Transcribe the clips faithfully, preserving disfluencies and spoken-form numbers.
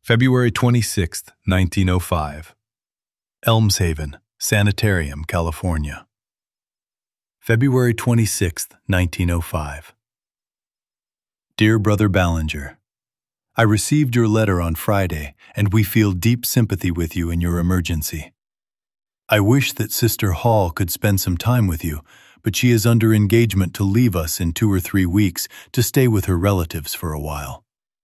February twenty-sixth, nineteen oh five. Elmshaven, Sanitarium, California. February twenty-sixth, nineteen oh five. Dear Brother Ballinger, I received your letter on Friday, and we feel deep sympathy with you in your emergency. I wish that Sister Hall could spend some time with you, but she is under engagement to leave us in two or three weeks to stay with her relatives for a while.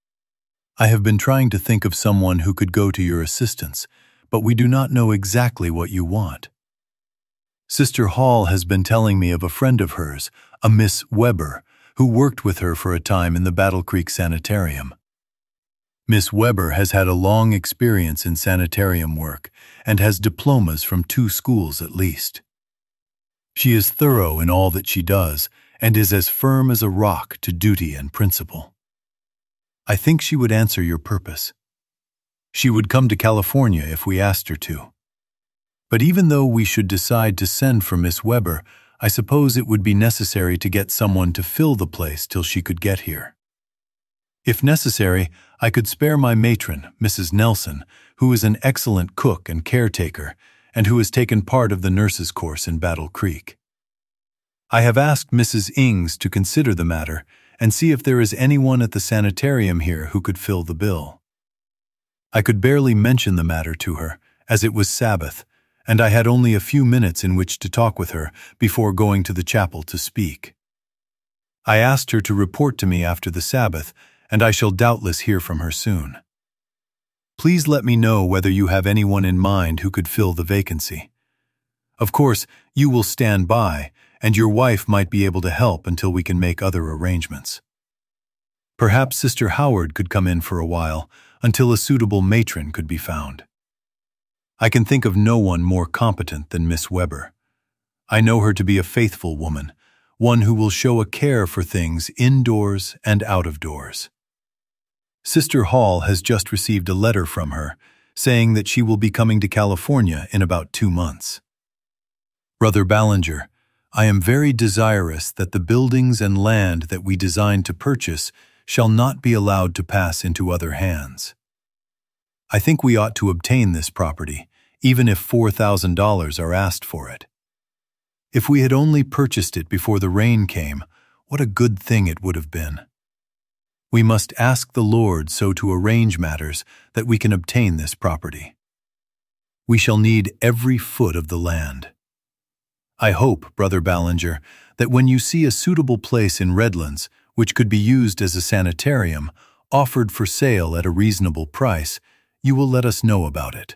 I have been trying to think of someone who could go to your assistance, but we do not know exactly what you want. Sister Hall has been telling me of a friend of hers, a Miss Weber, who worked with her for a time in the Battle Creek Sanitarium. Miss Weber has had a long experience in sanitarium work and has diplomas from two schools at least. She is thorough in all that she does and is as firm as a rock to duty and principle. I think she would answer your purpose. She would come to California if we asked her to. But even though we should decide to send for Miss Weber, I suppose it would be necessary to get someone to fill the place till she could get here. If necessary, I could spare my matron, Missus Nelson, who is an excellent cook and caretaker, and who has taken part of the nurses' course in Battle Creek. I have asked Missus Ings to consider the matter and see if there is anyone at the sanitarium here who could fill the bill. I could barely mention the matter to her, as it was Sabbath, and I had only a few minutes in which to talk with her before going to the chapel to speak. I asked her to report to me after the Sabbath, and I shall doubtless hear from her soon. Please let me know whether you have anyone in mind who could fill the vacancy. Of course, you will stand by, and your wife might be able to help until we can make other arrangements. Perhaps Sister Howard could come in for a while, until a suitable matron could be found. I can think of no one more competent than Miss Weber. I know her to be a faithful woman, one who will show a care for things indoors and out of doors. Sister Hall has just received a letter from her, saying that she will be coming to California in about two months. Brother Ballinger, I am very desirous that the buildings and land that we design to purchase shall not be allowed to pass into other hands. I think we ought to obtain this property, even if four thousand dollars are asked for it. If we had only purchased it before the rain came, what a good thing it would have been. We must ask the Lord so to arrange matters that we can obtain this property. We shall need every foot of the land. I hope, Brother Ballinger, that when you see a suitable place in Redlands, which could be used as a sanitarium, offered for sale at a reasonable price, you will let us know about it.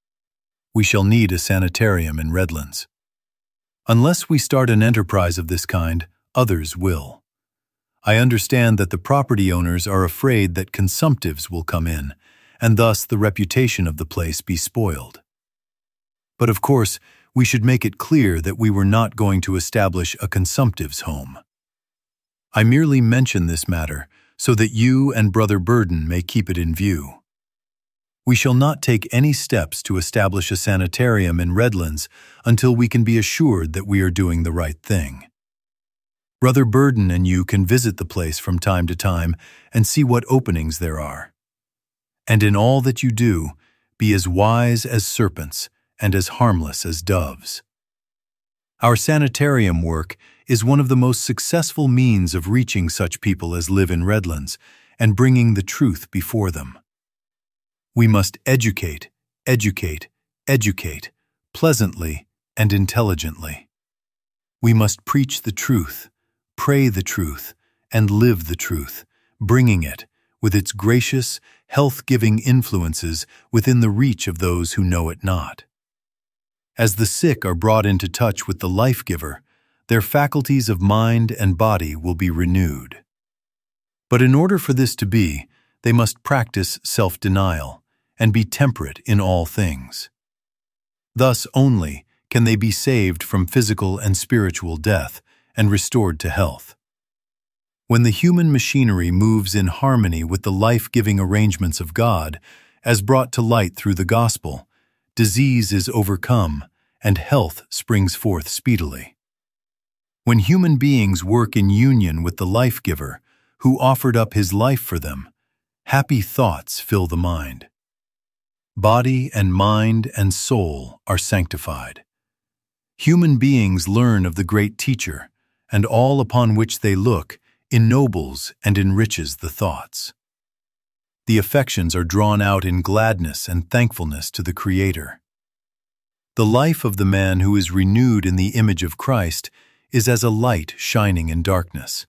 We shall need a sanitarium in Redlands. Unless we start an enterprise of this kind, others will. I understand that the property owners are afraid that consumptives will come in, and thus the reputation of the place be spoiled. But of course, we should make it clear that we were not going to establish a consumptives' home. I merely mention this matter so that you and Brother Burden may keep it in view. We shall not take any steps to establish a sanitarium in Redlands until we can be assured that we are doing the right thing. Brother Burden and you can visit the place from time to time and see what openings there are. And in all that you do, be as wise as serpents and as harmless as doves. Our sanitarium work is one of the most successful means of reaching such people as live in Redlands and bringing the truth before them. We must educate, educate, educate, pleasantly and intelligently. We must preach the truth, pray the truth, and live the truth, bringing it, with its gracious, health-giving influences, within the reach of those who know it not. As the sick are brought into touch with the life-giver, their faculties of mind and body will be renewed. But in order for this to be, they must practice self-denial and be temperate in all things. Thus only can they be saved from physical and spiritual death and restored to health. When the human machinery moves in harmony with the life-giving arrangements of God, as brought to light through the gospel, disease is overcome and health springs forth speedily. When human beings work in union with the life-giver, who offered up his life for them, happy thoughts fill the mind. Body and mind and soul are sanctified. Human beings learn of the great teacher, and all upon which they look ennobles and enriches the thoughts. The affections are drawn out in gladness and thankfulness to the Creator. The life of the man who is renewed in the image of Christ is as a light shining in darkness.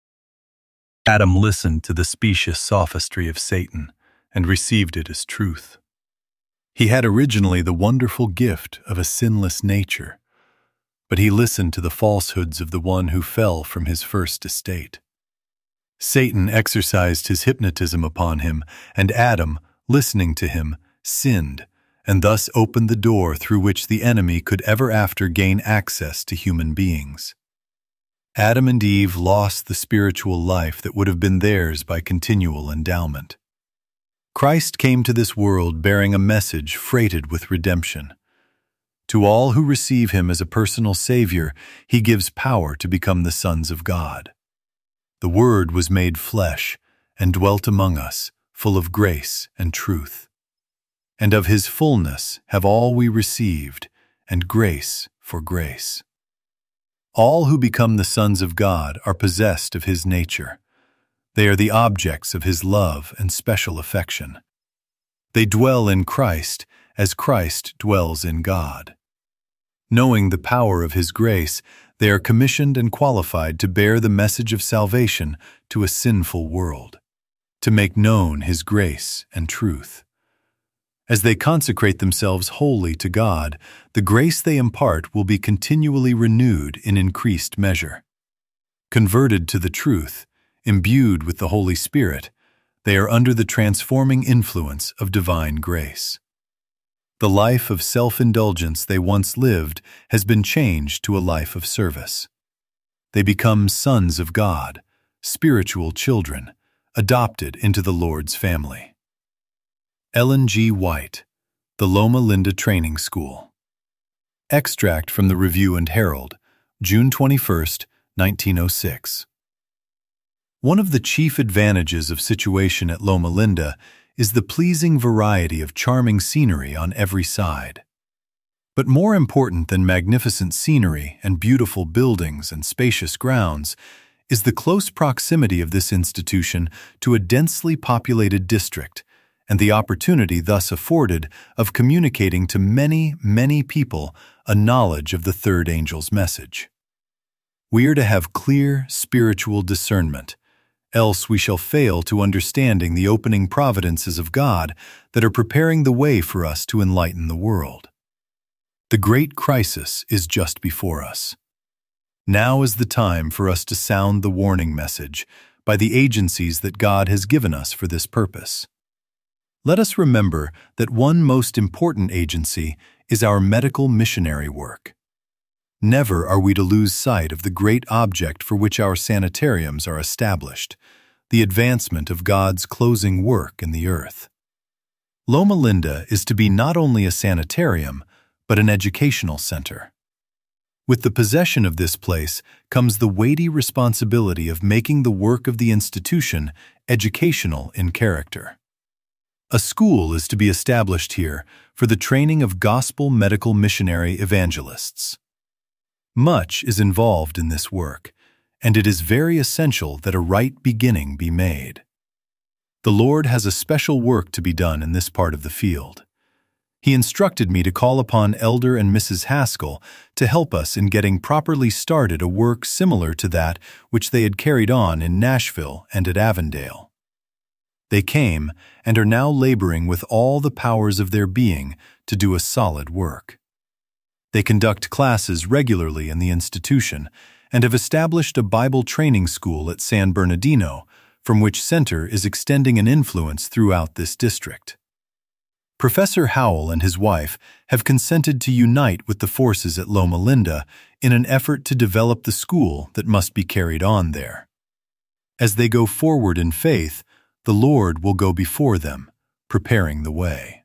Adam listened to the specious sophistry of Satan and received it as truth. He had originally the wonderful gift of a sinless nature, but he listened to the falsehoods of the one who fell from his first estate. Satan exercised his hypnotism upon him, and Adam, listening to him, sinned, and thus opened the door through which the enemy could ever after gain access to human beings. Adam and Eve lost the spiritual life that would have been theirs by continual endowment. Christ came to this world bearing a message freighted with redemption. To all who receive him as a personal Savior, he gives power to become the sons of God. The Word was made flesh and dwelt among us, full of grace and truth. And of his fullness have all we received, and grace for grace. All who become the sons of God are possessed of his nature. They are the objects of his love and special affection. They dwell in Christ as Christ dwells in God. Knowing the power of his grace, they are commissioned and qualified to bear the message of salvation to a sinful world, to make known his grace and truth. As they consecrate themselves wholly to God, the grace they impart will be continually renewed in increased measure. Converted to the truth, imbued with the Holy Spirit, they are under the transforming influence of divine grace. The life of self-indulgence they once lived has been changed to a life of service. They become sons of God, spiritual children, adopted into the Lord's family. Ellen G. White, The Loma Linda Training School. Extract from the Review and Herald, June twenty-first, nineteen oh six. One of the chief advantages of situation at Loma Linda is the pleasing variety of charming scenery on every side. But more important than magnificent scenery and beautiful buildings and spacious grounds is the close proximity of this institution to a densely populated district, and the opportunity thus afforded of communicating to many, many people a knowledge of the third angel's message. We are to have clear spiritual discernment, else we shall fail to understanding the opening providences of God that are preparing the way for us to enlighten the world. The great crisis is just before us. Now is the time for us to sound the warning message by the agencies that God has given us for this purpose. Let us remember that one most important agency is our medical missionary work. Never are we to lose sight of the great object for which our sanitariums are established, the advancement of God's closing work in the earth. Loma Linda is to be not only a sanitarium, but an educational center. With the possession of this place comes the weighty responsibility of making the work of the institution educational in character. A school is to be established here for the training of gospel medical missionary evangelists. Much is involved in this work, and it is very essential that a right beginning be made. The Lord has a special work to be done in this part of the field. He instructed me to call upon Elder and Missus Haskell to help us in getting properly started a work similar to that which they had carried on in Nashville and at Avondale. They came and are now laboring with all the powers of their being to do a solid work. They conduct classes regularly in the institution and have established a Bible training school at San Bernardino, from which center is extending an influence throughout this district. Professor Howell and his wife have consented to unite with the forces at Loma Linda in an effort to develop the school that must be carried on there. As they go forward in faith, the Lord will go before them, preparing the way.